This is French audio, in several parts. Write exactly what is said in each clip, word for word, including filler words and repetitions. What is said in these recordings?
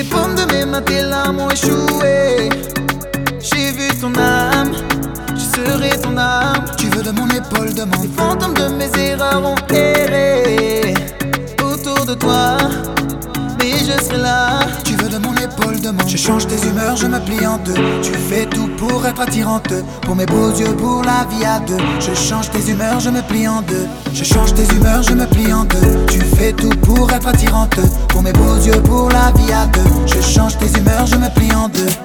paumes de mes mains, tes larmes ont échoué. J'ai vu ton âme, je serai ton âme. Tu veux de mon épaule, demande. Les fantômes de mes erreurs ont erré autour de toi, mais je serai là. Tu veux de mon épaule, demande. Je change tes humeurs, je me plie en deux. Tu fais tout pour être attirante, pour mes beaux yeux, pour la vie à deux. Je change tes humeurs, je me plie en deux. Je change tes humeurs, je me plie en deux. Tu fais tout pour être attirante, pour mes beaux yeux, pour la vie à deux. Je change tes humeurs, je me plie en deux.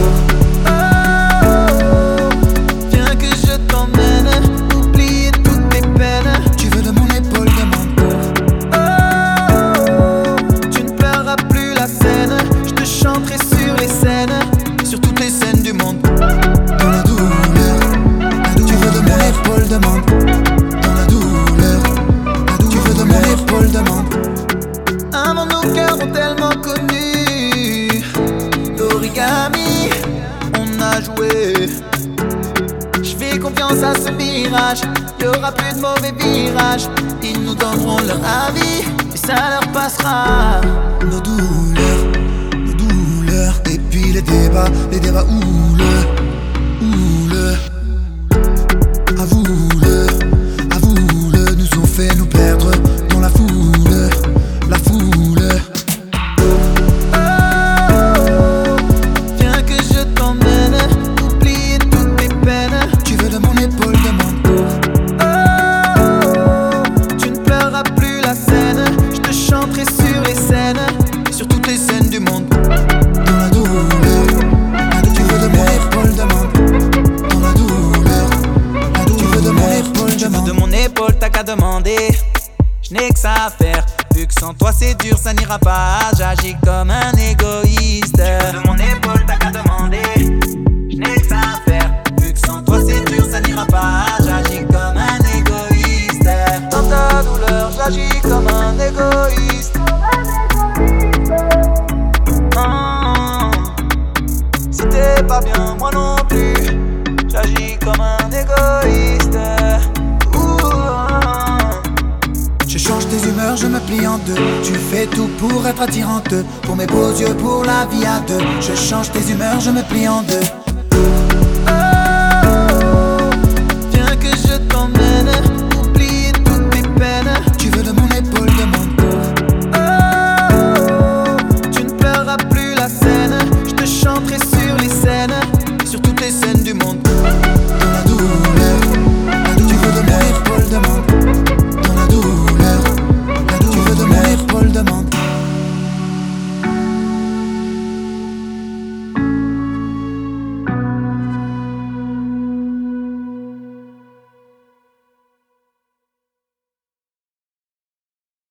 Avant nos cœurs ont tellement connu l'origami, on a joué. Je fais confiance à ce mirage, y'aura plus de mauvais virages. Ils nous donneront leur avis et ça leur passera. Nos douleurs, nos douleurs. Et puis les débats, les débats houleux, houleux. Avoue-le, avoue-le, nous ont fait nous perdre dans la foule. La foule. Oh, viens que je t'emmène, oublier toutes mes peines. Tu veux de mon épaule, demande. Oh, tu ne pleureras plus la scène. Je te chanterai sur les scènes, sur toutes les scènes du monde. Dans la douleur, tu veux de mon épaule, demande. Dans la douleur, tu veux de mon épaule, demande. Tu veux de mon épaule, t'as qu'à demander. Je n'ai que ça à faire. Vu que sans toi c'est dur, ça n'ira pas. J'agis comme un égoïste. Tu veux de mon épaule, t'as qu'à demander. Je n'ai que ça à faire. Vu que sans toi c'est dur, ça n'ira pas. J'agis comme un égoïste. Dans ta douleur, j'agis comme un égoïste. Oh, si t'es pas bien, moi non plus. J'agis comme un égoïste. Je change tes humeurs, je me plie en deux. Tu fais tout pour être attirante, pour mes beaux yeux, pour la vie à deux. Je change tes humeurs, je me plie en deux.